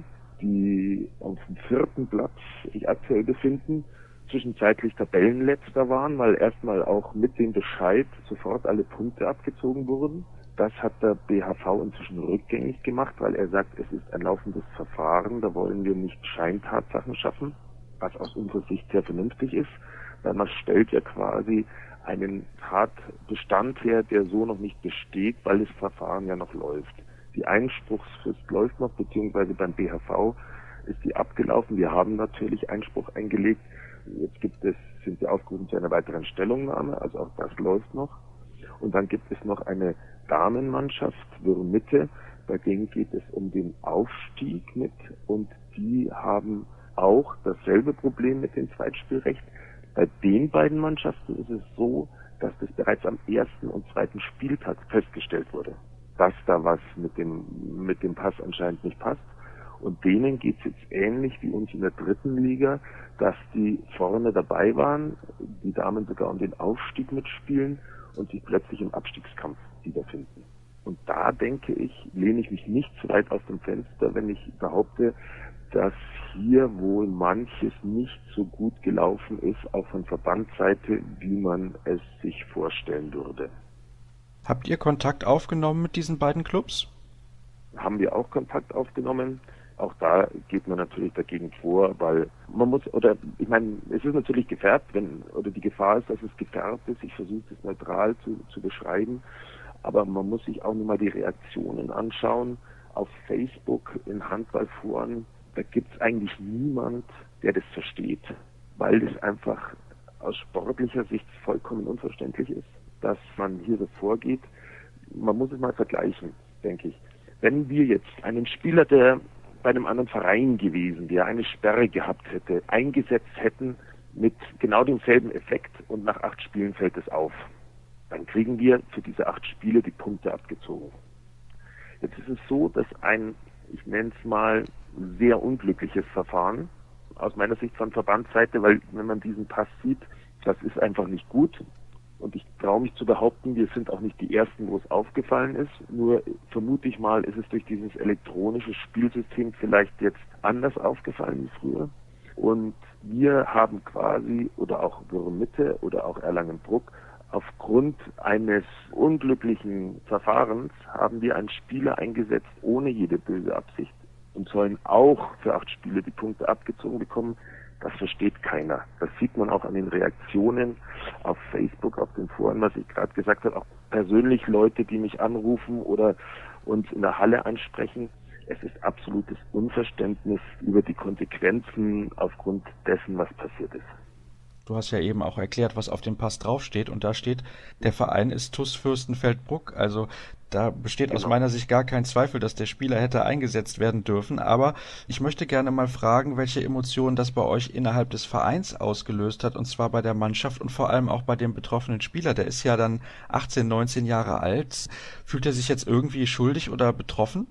die auf dem vierten Platz sich aktuell befinden, zwischenzeitlich Tabellenletzter waren, weil erstmal auch mit dem Bescheid sofort alle Punkte abgezogen wurden. Das hat der B H V inzwischen rückgängig gemacht, weil er sagt, es ist ein laufendes Verfahren, da wollen wir nicht Scheintatsachen schaffen, was aus unserer Sicht sehr vernünftig ist, weil man stellt ja quasi einen Tatbestand her, der so noch nicht besteht, weil das Verfahren ja noch läuft. Die Einspruchsfrist läuft noch, beziehungsweise beim B H V ist die abgelaufen. Wir haben natürlich Einspruch eingelegt. Jetzt gibt es, sind wir aufgerufen zu einer weiteren Stellungnahme, also auch das läuft noch. Und dann gibt es noch eine Damenmannschaft, Würm-Mitte, dagegen geht es um den Aufstieg mit und die haben auch dasselbe Problem mit dem Zweitspielrecht. Bei den beiden Mannschaften ist es so, dass das bereits am ersten und zweiten Spieltag festgestellt wurde, dass da was mit dem, mit dem Pass anscheinend nicht passt. Und denen geht's jetzt ähnlich wie uns in der dritten Liga, dass die vorne dabei waren, die Damen sogar um den Aufstieg mitspielen und sich plötzlich im Abstiegskampf wiederfinden. Und da denke ich, lehne ich mich nicht zu weit aus dem Fenster, wenn ich behaupte, dass hier wohl manches nicht so gut gelaufen ist, auch von Verbandsseite, wie man es sich vorstellen würde. Habt ihr Kontakt aufgenommen mit diesen beiden Clubs? Haben wir auch Kontakt aufgenommen. Auch da geht man natürlich dagegen vor, weil man muss, oder ich meine, es ist natürlich gefärbt, wenn, oder die Gefahr ist, dass es gefärbt ist. Ich versuche es neutral zu, zu beschreiben, aber man muss sich auch nur mal die Reaktionen anschauen. Auf Facebook, in Handballforen, da gibt es eigentlich niemand, der das versteht, weil das einfach aus sportlicher Sicht vollkommen unverständlich ist, dass man hier so vorgeht. Man muss es mal vergleichen, denke ich. Wenn wir jetzt einen Spieler, der bei einem anderen Verein gewesen, der eine Sperre gehabt hätte, eingesetzt hätten mit genau demselben Effekt und nach acht Spielen fällt es auf, dann kriegen wir für diese acht Spiele die Punkte abgezogen. Jetzt ist es so, dass ein, ich nenne es mal, sehr unglückliches Verfahren, aus meiner Sicht von Verbandsseite, weil wenn man diesen Pass sieht, das ist einfach nicht gut. Und ich traue mich zu behaupten, wir sind auch nicht die Ersten, wo es aufgefallen ist. Nur vermute ich mal, ist es durch dieses elektronische Spielsystem vielleicht jetzt anders aufgefallen wie früher. Und wir haben quasi, oder auch Würm-Mitte oder auch Erlangen-Bruck, aufgrund eines unglücklichen Verfahrens haben wir einen Spieler eingesetzt ohne jede böse Absicht und sollen auch für acht Spiele die Punkte abgezogen bekommen. Das versteht keiner. Das sieht man auch an den Reaktionen auf Facebook, auf den Foren, was ich gerade gesagt habe. Auch persönlich Leute, die mich anrufen oder uns in der Halle ansprechen. Es ist absolutes Unverständnis über die Konsequenzen aufgrund dessen, was passiert ist. Du hast ja eben auch erklärt, was auf dem Pass draufsteht. Und da steht, der Verein ist T U S Fürstenfeldbruck. Also da besteht genau aus meiner Sicht gar kein Zweifel, dass der Spieler hätte eingesetzt werden dürfen. Aber ich möchte gerne mal fragen, welche Emotionen das bei euch innerhalb des Vereins ausgelöst hat. Und zwar bei der Mannschaft und vor allem auch bei dem betroffenen Spieler. Der ist ja dann achtzehn, neunzehn Jahre alt. Fühlt er sich jetzt irgendwie schuldig oder betroffen?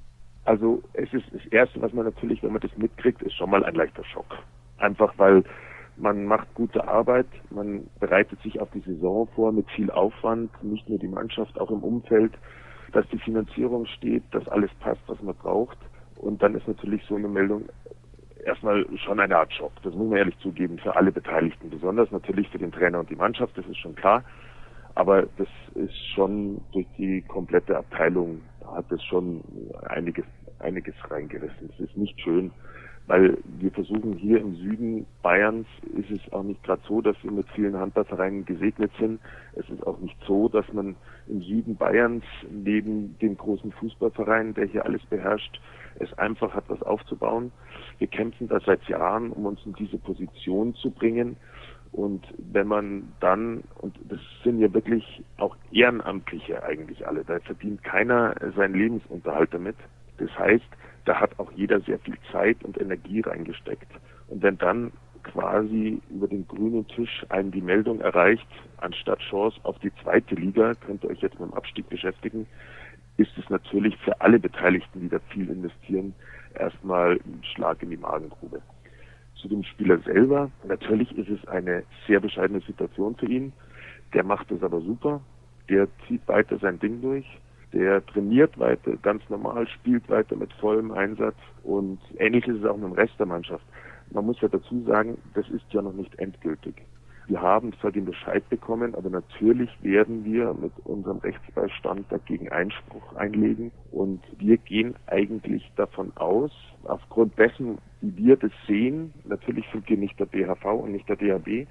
Also es ist das Erste, was man natürlich, wenn man das mitkriegt, ist schon mal ein leichter Schock. Einfach weil man macht gute Arbeit, man bereitet sich auf die Saison vor mit viel Aufwand, nicht nur die Mannschaft, auch im Umfeld, dass die Finanzierung steht, dass alles passt, was man braucht. Und dann ist natürlich so eine Meldung erstmal schon eine Art Schock. Das muss man ehrlich zugeben, für alle Beteiligten, besonders natürlich für den Trainer und die Mannschaft, das ist schon klar. Aber das ist schon durch die komplette Abteilung, hat das schon einiges, einiges reingerissen. Es ist nicht schön. Weil wir versuchen hier im Süden Bayerns, ist es auch nicht gerade so, dass wir mit vielen Handballvereinen gesegnet sind. Es ist auch nicht so, dass man im Süden Bayerns neben dem großen Fußballverein, der hier alles beherrscht, es einfach hat, was aufzubauen. Wir kämpfen da seit Jahren, um uns in diese Position zu bringen. Und wenn man dann, und das sind ja wirklich auch Ehrenamtliche eigentlich alle, da verdient keiner seinen Lebensunterhalt damit. Das heißt, da hat auch jeder sehr viel Zeit und Energie reingesteckt. Und wenn dann quasi über den grünen Tisch einen die Meldung erreicht, anstatt Chance auf die zweite Liga, könnt ihr euch jetzt mit dem Abstieg beschäftigen, ist es natürlich für alle Beteiligten, die da viel investieren, erstmal ein Schlag in die Magengrube. Zu dem Spieler selber. Natürlich ist es eine sehr bescheidene Situation für ihn. Der macht es aber super. Der zieht weiter sein Ding durch. Der trainiert weiter ganz normal, spielt weiter mit vollem Einsatz. Und ähnlich ist es auch mit dem Rest der Mannschaft. Man muss ja dazu sagen, das ist ja noch nicht endgültig. Wir haben zwar den Bescheid bekommen, aber natürlich werden wir mit unserem Rechtsbeistand dagegen Einspruch einlegen. Und wir gehen eigentlich davon aus, aufgrund dessen, wie wir das sehen, natürlich sind wir nicht der B H V und nicht der D H B,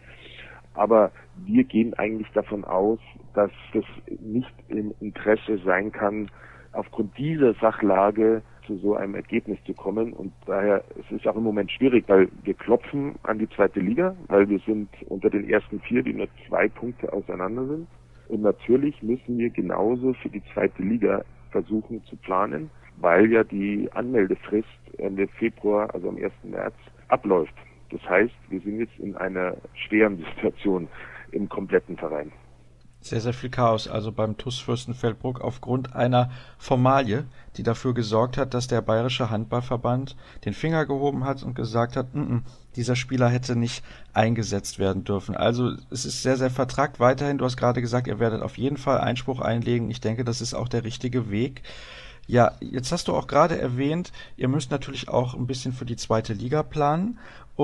aber wir gehen eigentlich davon aus, dass das nicht im Interesse sein kann, aufgrund dieser Sachlage zu so einem Ergebnis zu kommen. Und daher es ist es auch im Moment schwierig, weil wir klopfen an die zweite Liga, weil wir sind unter den ersten vier, die nur zwei Punkte auseinander sind. Und natürlich müssen wir genauso für die zweite Liga versuchen zu planen, weil ja die Anmeldefrist Ende Februar, also am ersten März, abläuft. Das heißt, wir sind jetzt in einer schweren Situation im kompletten Verein. Sehr, sehr viel Chaos, also beim T U S Fürstenfeldbruck aufgrund einer Formalie, die dafür gesorgt hat, dass der Bayerische Handballverband den Finger gehoben hat und gesagt hat, n -n, dieser Spieler hätte nicht eingesetzt werden dürfen. Also es ist sehr, sehr vertrackt weiterhin. Du hast gerade gesagt, ihr werdet auf jeden Fall Einspruch einlegen. Ich denke, das ist auch der richtige Weg. Ja, jetzt hast du auch gerade erwähnt, ihr müsst natürlich auch ein bisschen für die zweite Liga planen.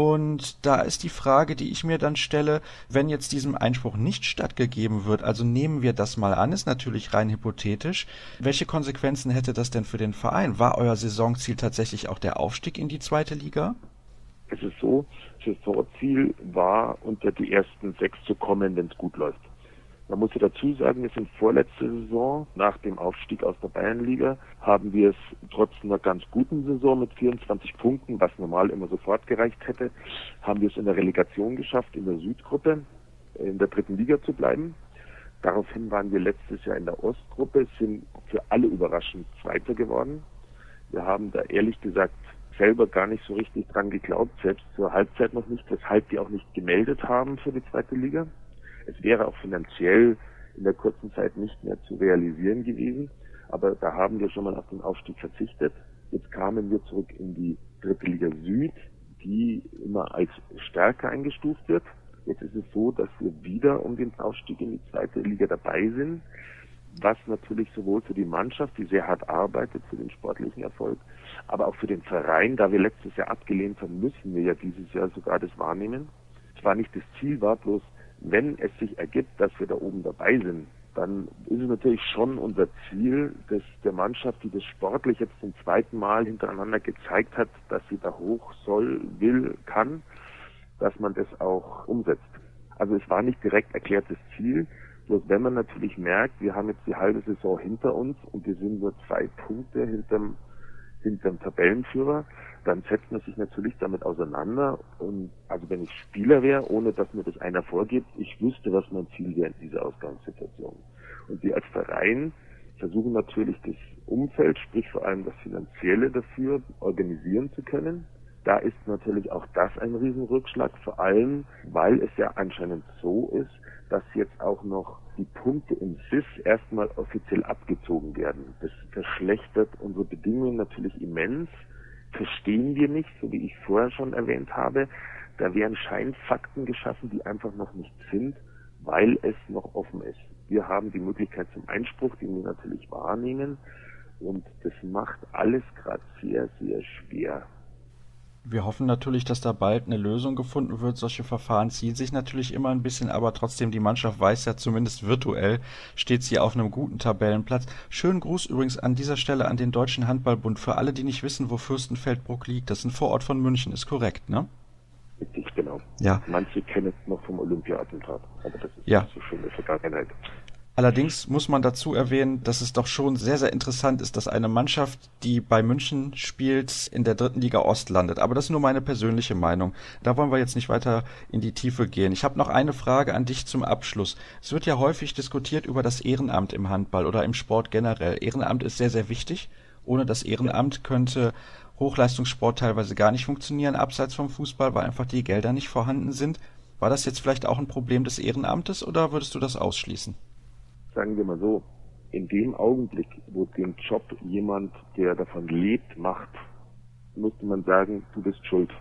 Und da ist die Frage, die ich mir dann stelle, wenn jetzt diesem Einspruch nicht stattgegeben wird, also nehmen wir das mal an, ist natürlich rein hypothetisch, welche Konsequenzen hätte das denn für den Verein? War euer Saisonziel tatsächlich auch der Aufstieg in die zweite Liga? Es ist so, Saisonziel war, unter die ersten sechs zu kommen, wenn es gut läuft. Man muss ja dazu sagen, wir sind vorletzte Saison, nach dem Aufstieg aus der Bayernliga, haben wir es trotz einer ganz guten Saison mit vierundzwanzig Punkten, was normal immer sofort gereicht hätte, haben wir es in der Relegation geschafft, in der Südgruppe, in der dritten Liga zu bleiben. Daraufhin waren wir letztes Jahr in der Ostgruppe, sind für alle überraschend Zweiter geworden. Wir haben da ehrlich gesagt selber gar nicht so richtig dran geglaubt, selbst zur Halbzeit noch nicht, weshalb die auch nicht gemeldet haben für die zweite Liga. Es wäre auch finanziell in der kurzen Zeit nicht mehr zu realisieren gewesen, aber da haben wir schon mal auf den Aufstieg verzichtet. Jetzt kamen wir zurück in die dritte Liga Süd, die immer als stärker eingestuft wird. Jetzt ist es so, dass wir wieder um den Aufstieg in die zweite Liga dabei sind, was natürlich sowohl für die Mannschaft, die sehr hart arbeitet, für den sportlichen Erfolg, aber auch für den Verein, da wir letztes Jahr abgelehnt haben, müssen wir ja dieses Jahr sogar das wahrnehmen. Zwar nicht das Ziel war, bloß wenn es sich ergibt, dass wir da oben dabei sind, dann ist es natürlich schon unser Ziel, dass der Mannschaft, die das sportlich jetzt zum zweiten Mal hintereinander gezeigt hat, dass sie da hoch soll, will, kann, dass man das auch umsetzt. Also es war nicht direkt erklärtes Ziel, bloß wenn man natürlich merkt, wir haben jetzt die halbe Saison hinter uns und wir sind nur zwei Punkte hinterm, hinterm Tabellenführer, dann setzt man sich natürlich damit auseinander. Und also wenn ich Spieler wäre, ohne dass mir das einer vorgibt, ich wüsste, was mein Ziel wäre in dieser Ausgangssituation. Und wir als Verein versuchen natürlich das Umfeld, sprich vor allem das Finanzielle dafür, organisieren zu können. Da ist natürlich auch das ein Riesenrückschlag, vor allem, weil es ja anscheinend so ist, dass jetzt auch noch die Punkte im S I S erstmal offiziell abgezogen werden. Das verschlechtert unsere Bedingungen natürlich immens. Verstehen wir nicht, so wie ich vorher schon erwähnt habe. Da werden Scheinfakten geschaffen, die einfach noch nicht sind, weil es noch offen ist. Wir haben die Möglichkeit zum Einspruch, den wir natürlich wahrnehmen. Und das macht alles gerade sehr, sehr schwer. Wir hoffen natürlich, dass da bald eine Lösung gefunden wird. Solche Verfahren ziehen sich natürlich immer ein bisschen, aber trotzdem, die Mannschaft weiß ja zumindest virtuell, steht sie auf einem guten Tabellenplatz. Schönen Gruß übrigens an dieser Stelle an den Deutschen Handballbund. Für alle, die nicht wissen, wo Fürstenfeldbruck liegt, das ist ein Vorort von München, ist korrekt, ne? Richtig, genau. Ja. Manche kennen es noch vom Olympia-Attentat, aber das ist ja. nicht so schön in der Vergangenheit. Allerdings muss man dazu erwähnen, dass es doch schon sehr, sehr interessant ist, dass eine Mannschaft, die bei München spielt, in der dritten Liga Ost landet. Aber das ist nur meine persönliche Meinung. Da wollen wir jetzt nicht weiter in die Tiefe gehen. Ich habe noch eine Frage an dich zum Abschluss. Es wird ja häufig diskutiert über das Ehrenamt im Handball oder im Sport generell. Ehrenamt ist sehr, sehr wichtig. Ohne das Ehrenamt könnte Hochleistungssport teilweise gar nicht funktionieren, abseits vom Fußball, weil einfach die Gelder nicht vorhanden sind. War das jetzt vielleicht auch ein Problem des Ehrenamtes oder würdest du das ausschließen? Sagen wir mal so, in dem Augenblick, wo den Job jemand, der davon lebt, macht, müsste man sagen, du bist schuld.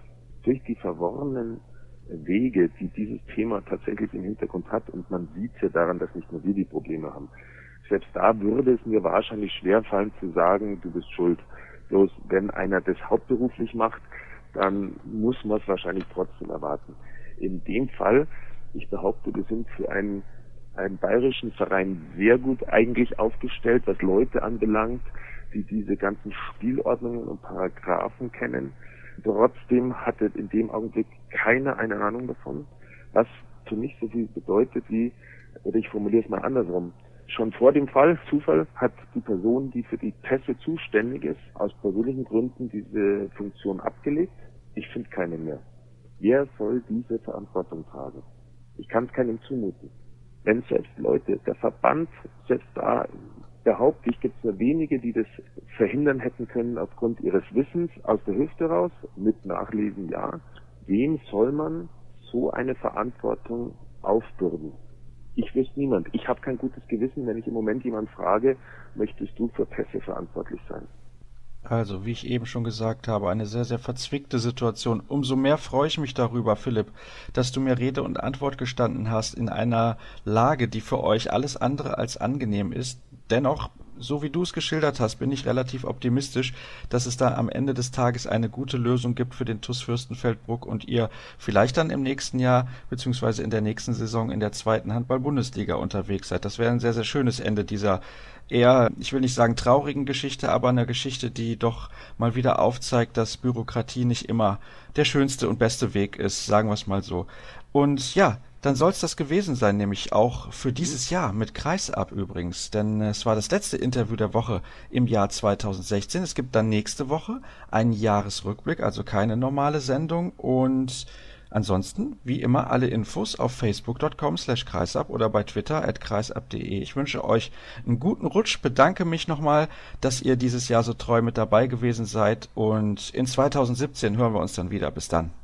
durch die verworrenen Wege, die dieses Thema tatsächlich im Hintergrund hat, und man sieht ja daran, dass nicht nur wir die Probleme haben. Selbst da würde es mir wahrscheinlich schwerfallen zu sagen, du bist schuld. Bloß wenn einer das hauptberuflich macht, dann muss man es wahrscheinlich trotzdem erwarten. In dem Fall, ich behaupte, wir sind für einen, einen bayerischen Verein sehr gut eigentlich aufgestellt, was Leute anbelangt, die diese ganzen Spielordnungen und Paragraphen kennen. Trotzdem hatte in dem Augenblick keiner eine Ahnung davon, was für mich so viel bedeutet wie, oder ich formuliere es mal andersrum, schon vor dem Fall, Zufall, hat die Person, die für die Pässe zuständig ist, aus persönlichen Gründen diese Funktion abgelegt. Ich finde keine mehr. Wer soll diese Verantwortung tragen? Ich kann es keinem zumuten. Wenn selbst Leute, der Verband, selbst da behaupte ich, gibt es nur wenige, die das verhindern hätten können aufgrund ihres Wissens aus der Hüfte raus, mit Nachlesen ja. Wem soll man so eine Verantwortung aufbürden? Ich wüsste niemand. Ich habe kein gutes Gewissen, wenn ich im Moment jemand frage, möchtest du für Pässe verantwortlich sein? Also, wie ich eben schon gesagt habe, eine sehr, sehr verzwickte Situation. Umso mehr freue ich mich darüber, Philipp, dass du mir Rede und Antwort gestanden hast in einer Lage, die für euch alles andere als angenehm ist. Dennoch, so wie du es geschildert hast, bin ich relativ optimistisch, dass es da am Ende des Tages eine gute Lösung gibt für den T U S Fürstenfeldbruck und ihr vielleicht dann im nächsten Jahr beziehungsweise in der nächsten Saison in der zweiten Handball-Bundesliga unterwegs seid. Das wäre ein sehr, sehr schönes Ende dieser eher, ich will nicht sagen traurigen Geschichte, aber eine Geschichte, die doch mal wieder aufzeigt, dass Bürokratie nicht immer der schönste und beste Weg ist, sagen wir es mal so. Und ja, dann soll es das gewesen sein, nämlich auch für dieses Jahr mit Kreisab übrigens, denn es war das letzte Interview der Woche im Jahr zweitausendsechzehn. Es gibt dann nächste Woche einen Jahresrückblick, also keine normale Sendung, und ansonsten, wie immer, alle Infos auf facebook punkt com slash kreisab oder bei Twitter at kreisab punkt de. Ich wünsche euch einen guten Rutsch, bedanke mich nochmal, dass ihr dieses Jahr so treu mit dabei gewesen seid, und in zweitausendsiebzehn hören wir uns dann wieder. Bis dann.